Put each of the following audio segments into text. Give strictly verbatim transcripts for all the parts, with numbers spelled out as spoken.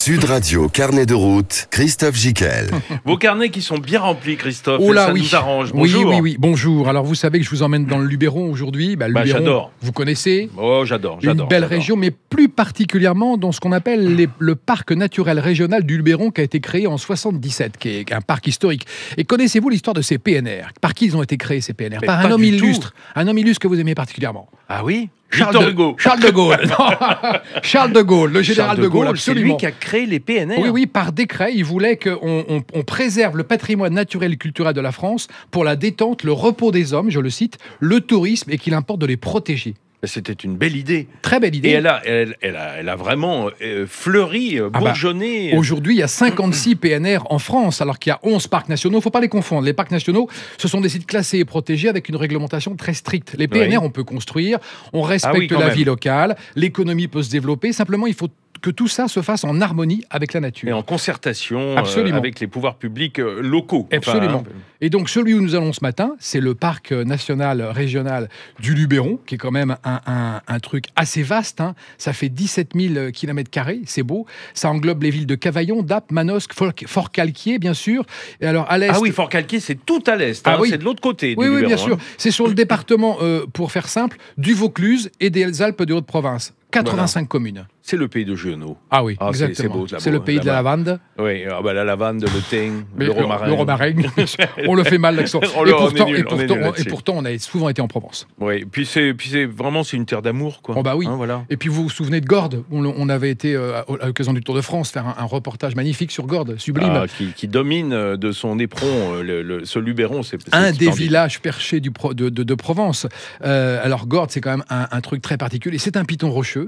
Sud Radio, carnet de route, Christophe Gicquel. Vos carnets qui sont bien remplis, Christophe, oh là, ça oui. nous arrange. Bonjour. Oui, oui, oui, bonjour. Alors vous savez que je vous emmène dans le Luberon aujourd'hui. Bah, le bah, Luberon, j'adore. Vous connaissez. Oh, j'adore, j'adore. Une belle j'adore. région, mais plus particulièrement dans ce qu'on appelle les- le parc naturel régional du Luberon qui a été créé en soixante-dix-sept, qui est un parc historique. Et connaissez-vous l'histoire de ces P N R? Par qui ils ont été créés, ces P N R? Mais Par pas un homme du illustre, un homme illustre que vous aimez particulièrement. Ah oui Charles Victor de, Hugo. Charles de Gaulle. Non, Charles de Gaulle, le général Charles de Gaulle, c'est absolument. lui qui a créé les P N R. Oui, oui, par décret, il voulait qu'on on, on préserve le patrimoine naturel et culturel de la France pour la détente, le repos des hommes, je le cite, le tourisme, et qu'il importe de les protéger. C'était une belle idée. Très belle idée. Et elle a, elle, elle a, elle a vraiment euh, fleuri, euh, Ah bah, bourgeonné. Aujourd'hui, il y a cinquante-six P N R en France, alors qu'il y a onze parcs nationaux. Il ne faut pas les confondre. Les parcs nationaux, ce sont des sites classés et protégés avec une réglementation très stricte. Les P N R, Oui. on peut construire, on respecte Ah oui, quand la même. vie locale, l'économie peut se développer. Simplement, il faut que tout ça se fasse en harmonie avec la nature. Et en concertation euh, Absolument. avec les pouvoirs publics euh, locaux. Absolument. Enfin, Et donc, celui où nous allons ce matin, c'est le parc national régional du Luberon, qui est quand même un, un- un truc assez vaste. Hein. Ça fait dix-sept mille kilomètres carrés, c'est beau. Ça englobe les villes de Cavaillon, Dappes, Manosque, Fort- Fort-Calquier, bien sûr. Et alors, à l'est... ah oui, Fort-Calquier, c'est tout à l'est. Ah hein, oui. C'est de l'autre côté. Oui, du oui, bien Luberon, sûr. hein. C'est sur le département, euh, pour faire simple, du Vaucluse et des Alpes de Haute-Province. quatre-vingt-cinq communes. C'est le pays de Giono. Ah oui, Ah, c'est- exactement. c'est beau, là-bas, C'est le pays de la là-bas. lavande. Oui, ah bah, la lavande, le thym, Mais le romarin. Le romarin. On le fait mal, l'accent. On Et le- on est pourtant, nul, et on est pourtant, nul et là-dessus. pourtant, on a souvent été en Provence. Oui, puis c'est, puis c'est vraiment c'est une terre d'amour, quoi. Oh bah oui. Hein, voilà. Et puis vous vous souvenez de Gordes, on, on avait été euh, à à l'occasion du Tour de France faire un, un reportage magnifique sur Gordes, sublime. Ah, qui, qui domine euh, de son éperon euh, le, le- ce Luberon, c'est c'est Un des splendide. villages perchés du Pro- de, de- de Provence. Euh, alors Gordes, c'est quand même un, un truc très particulier. C'est un piton rocheux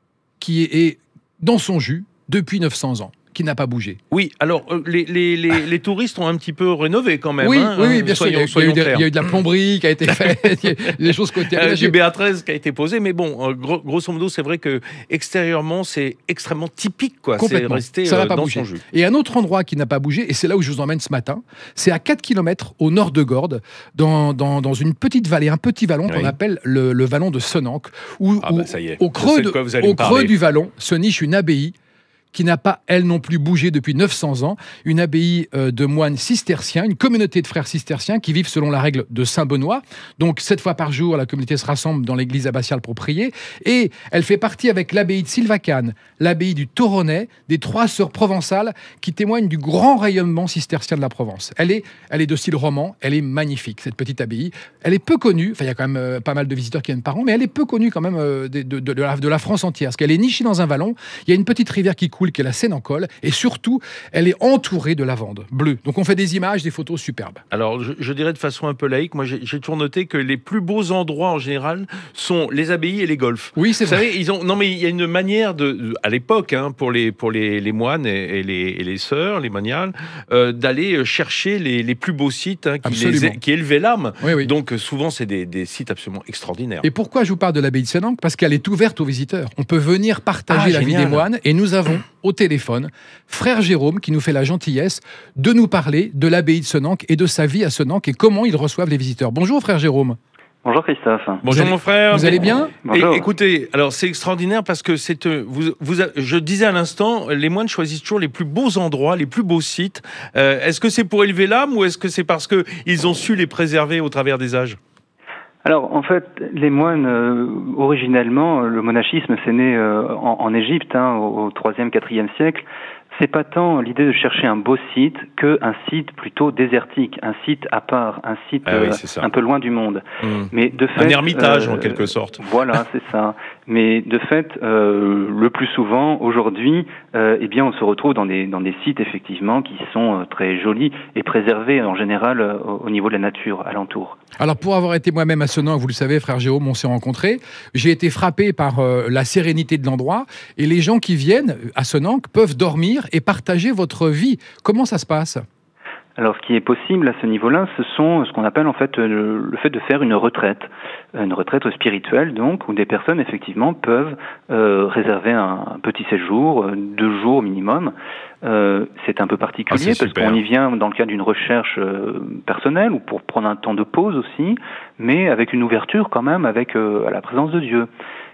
qui est, est dans son jus depuis neuf cents ans, qui n'a pas bougé. Oui, alors euh, les, les, les, les touristes ont un petit peu rénové quand même. oui, hein, oui, oui, hein, bien sûr. Il y, a, soyons- il y a eu soyons de, clairs. il y a eu de la plomberie qui a été faite, il y a des choses qui ont été Euh, aménagées. du B A treize qui a été posé, mais bon, euh, gros- grosso modo, c'est vrai que extérieurement, c'est extrêmement typique, quoi. C'est Complètement. resté Ça n'a euh, pas dans bougé. son jus. Et un autre endroit qui n'a pas bougé, et c'est là où je vous emmène ce matin, c'est à quatre kilomètres au nord de Gordes, dans, dans, dans une petite vallée, un petit vallon Oui. qu'on appelle le, le vallon de Senanque, où, Ah où- bah, ça y est, au je creux, sais de de- quoi vous allez au me parler. creux du vallon se niche une abbaye qui n'a pas, elle non plus, bougé depuis neuf cents ans. Une abbaye euh, de moines cisterciens, une communauté de frères cisterciens qui vivent selon la règle de Saint-Benoît. Donc, sept fois par jour, la communauté se rassemble dans l'église abbatiale pour prier. Et elle fait partie avec l'abbaye de Sylvacane, l'abbaye du Toronnais, des trois sœurs provençales qui témoignent du grand rayonnement cistercien de la Provence. Elle est, elle est de style roman, elle est magnifique, cette petite abbaye. Elle est peu connue, enfin, il y a quand même euh, pas mal de visiteurs qui viennent par an, mais elle est peu connue quand même euh, de, de- de la, de la France entière, parce qu'elle est nichée dans un vallon. Il y a une petite rivière qui coule, qui est la Seine-en-Colle, et surtout, elle est entourée de lavande bleue. Donc on fait des images, des photos superbes. Alors, je, je dirais de façon un peu laïque, moi j'ai j'ai toujours noté que les plus beaux endroits en général sont les abbayes et les golfs. Oui, c'est Vous vrai. savez, ils ont non mais il y a une manière de, de- à l'époque hein, pour les pour les, les moines et, et les, et les sœurs, les moniales, euh, d'aller chercher les, les plus beaux sites hein, qui, les, Absolument. qui élevaient l'âme. Oui, oui. Donc euh, souvent c'est des, des sites absolument extraordinaires. Et pourquoi je vous parle de l'abbaye de Senanque? Parce qu'elle est ouverte aux visiteurs. On peut venir partager Ah, la vie génial. des moines, et nous avons au téléphone frère Jérôme qui nous fait la gentillesse de nous parler de l'abbaye de Senanque et de sa vie à Senanque et comment ils reçoivent les visiteurs. Bonjour frère Jérôme. Bonjour Christophe. Bonjour allez- mon frère. Vous allez bien? Bonjour. Et- écoutez, alors c'est extraordinaire parce que c'est, euh, vous, vous, a- je disais à l'instant, les moines choisissent toujours les plus beaux endroits, les plus beaux sites. Euh, est-ce que c'est pour élever l'âme ou est-ce que c'est parce que ils ont su les préserver au travers des âges? Alors en fait, les moines, euh, originellement, le monachisme c'est né euh, en, en Égypte hein, au troisième, quatrième siècle. C'est pas tant l'idée de chercher un beau site que un site plutôt désertique, un site à part, un site Ah oui, euh, c'est ça. un peu loin du monde. Hmm. Mais de fait, Un ermitage euh, en quelque sorte. Voilà, c'est ça. Mais de fait, euh, le plus souvent aujourd'hui, euh, eh bien, on se retrouve dans des dans des sites effectivement qui sont euh, très jolis et préservés en général euh, au, au niveau de la nature alentour. Alors pour avoir été moi-même à Senanque, vous le savez frère Jérôme, on s'est rencontrés, j'ai été frappé par euh, la sérénité de l'endroit et les gens qui viennent à Senanque peuvent dormir et partager votre vie. Comment ça se passe? Alors, ce qui est possible à ce niveau-là, ce sont ce qu'on appelle en fait le, le fait de faire une retraite, une retraite spirituelle donc, où des personnes effectivement peuvent euh, réserver un, un petit séjour, euh, deux jours minimum. Euh, c'est un peu particulier Ah, c'est parce super. qu'on y vient dans le cadre d'une recherche euh, personnelle ou pour prendre un temps de pause aussi, mais avec une ouverture quand même avec euh, à la présence de Dieu.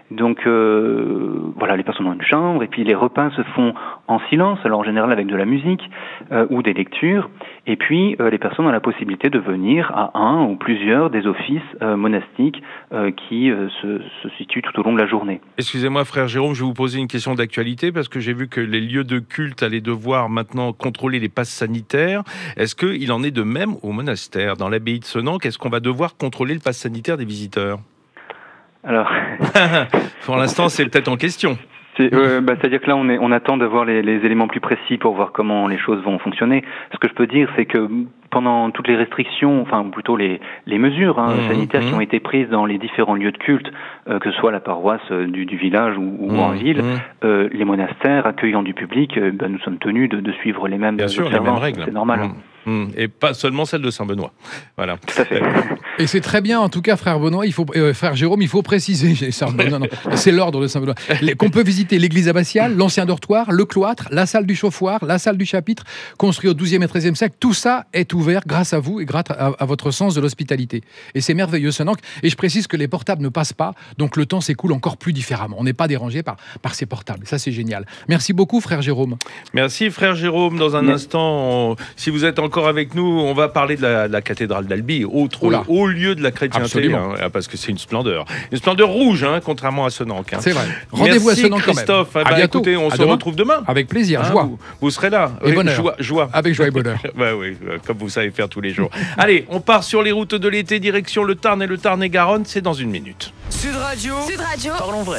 Donc euh, voilà, les personnes ont une chambre et puis les repas se font en silence, alors en général avec de la musique euh, ou des lectures. Et puis euh, les personnes ont la possibilité de venir à un ou plusieurs des offices euh, monastiques euh, qui euh, se, se situent tout au long de la journée. Excusez-moi, frère Jérôme, je vais vous poser une question d'actualité parce que j'ai vu que les lieux de culte allaient devoir maintenant contrôler les passes sanitaires. Est-ce qu'il en est de même au monastère? Dans l'abbaye de Senanque, est-ce qu'on va devoir contrôler le pass sanitaire des visiteurs? Alors, pour l'instant, c'est peut-être en question. C'est, euh, bah, c'est-à-dire que là, on, est, on attend d'avoir les, les éléments plus précis pour voir comment les choses vont fonctionner. Ce que je peux dire, c'est que pendant toutes les restrictions, enfin plutôt les, les mesures hein, mmh, sanitaires mmh. qui ont été prises dans les différents lieux de culte, euh, que ce soit la paroisse euh, du, du village ou, ou mmh, en ville, mmh. euh, les monastères accueillant du public, euh, bah, nous sommes tenus de, de suivre les mêmes Bien sûr, les mêmes règles. C'est normal. Mmh. Et pas seulement celle de Saint-Benoît. Voilà. Tout à fait. Et c'est très bien, en tout cas, frère Benoît, il faut, euh, frère Jérôme, il faut préciser, non, non, c'est l'ordre de Saint-Benoît, Les, qu'on peut visiter l'église abbatiale, l'ancien dortoir, le cloître, la salle du chauffoir, la salle du chapitre, construit au douzième et treizième siècle. Tout ça est ouvert grâce à vous et grâce à, à votre sens de l'hospitalité. Et c'est merveilleux, Senanque. Et je précise que les portables ne passent pas, donc le temps s'écoule encore plus différemment. On n'est pas dérangé par, par ces portables. Ça, c'est génial. Merci beaucoup, frère Jérôme. Merci, frère Jérôme. Dans un Merci. instant, on, si vous êtes encore avec nous, on va parler de la, de la cathédrale d'Albi, autre oh haut lieu de la chrétienté, hein, parce que c'est une splendeur. Une splendeur rouge, hein, contrairement à Senanque. Hein. C'est vrai. Rendez-vous Merci à Senanque quand même. Christophe. À bah, bientôt. Écoutez, on à se demain. retrouve demain. Avec plaisir, hein, joie. Vous, vous serez là. Et oui, bonheur. Joie, joie. Avec joie et bonheur. bah oui, comme vous savez faire tous les jours. Allez, on part sur les routes de l'été, direction le Tarn et le Tarn-et-Garonne. C'est dans une minute. Sud Radio. Sud Radio. Parlons vrai.